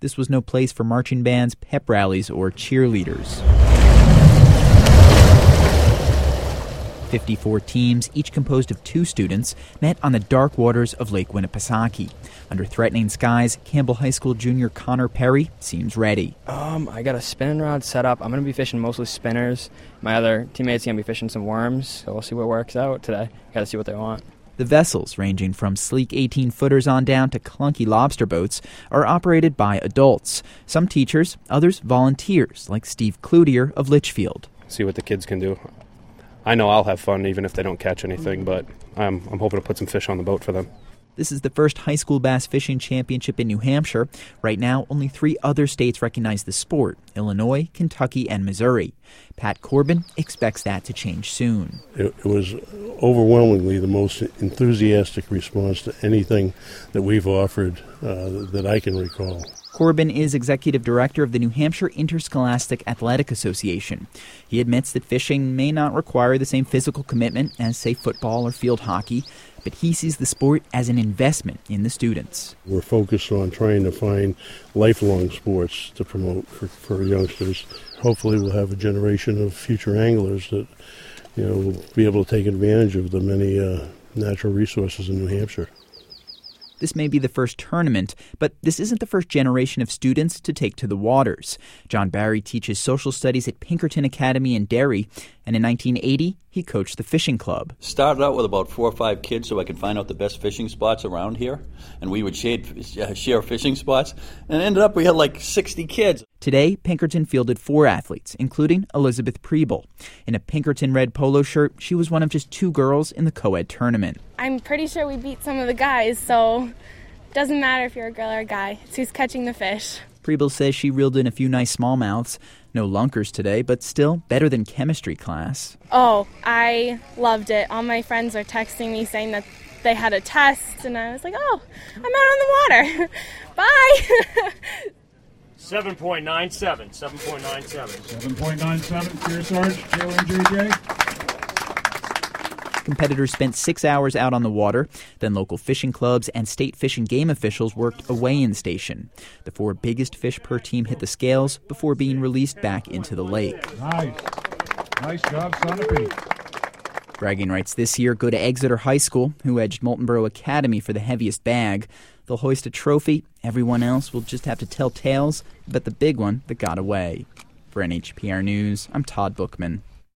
this was no place for marching bands, pep rallies, or cheerleaders. 54 teams, each composed of 2 students, met on the dark waters of Lake Winnipesaukee. Under threatening skies, Campbell High School junior Connor Perry seems ready. I got a spinning rod set up. I'm going to be fishing mostly spinners. My other teammates are going to be fishing some worms, so we'll see what works out today. Got to see what they want. The vessels, ranging from sleek 18-footers on down to clunky lobster boats, are operated by adults. Some teachers, others volunteers, like Steve Cloutier of Litchfield. See what the kids can do. I know I'll have fun even if they don't catch anything, but I'm hoping to put some fish on the boat for them. This is the first high school bass fishing championship in New Hampshire. Right now, only 3 other states recognize the sport: Illinois, Kentucky, and Missouri. Pat Corbin expects that to change soon. It was overwhelmingly the most enthusiastic response to anything that we've offered that I can recall. Corbin is executive director of the New Hampshire Interscholastic Athletic Association. He admits that fishing may not require the same physical commitment as, say, football or field hockey, but he sees the sport as an investment in the students. We're focused on trying to find lifelong sports to promote for youngsters. Hopefully we'll have a generation of future anglers that will be able to take advantage of the many natural resources in New Hampshire. This may be the first tournament, but this isn't the first generation of students to take to the waters. John Barry teaches social studies at Pinkerton Academy in Derry, and in 1980, he coached the fishing club. Started out with about 4 or 5 kids so I could find out the best fishing spots around here, and we would share fishing spots, and ended up we had like 60 kids. Today, Pinkerton fielded 4 athletes, including Elizabeth Preble. In a Pinkerton red polo shirt, she was one of just 2 girls in the co-ed tournament. I'm pretty sure we beat some of the guys, so it doesn't matter if you're a girl or a guy. It's who's catching the fish. Preble says she reeled in a few nice smallmouths. No lunkers today, but still better than chemistry class. Oh, I loved it. All my friends were texting me saying that they had a test, and I was like, oh, I'm out on the water. Bye. 7.97. 7.97. Kearsarge, JJ. Competitors spent 6 hours out on the water. Then local fishing clubs and state fish and game officials worked a weigh-in station. The 4 biggest fish per team hit the scales before being released back into the lake. Nice job, son of Pete. Bragging rights this year go to Exeter High School, who edged Moultonborough Academy for the heaviest bag. They'll hoist a trophy. Everyone else will just have to tell tales about the big one that got away. For NHPR News, I'm Todd Bookman.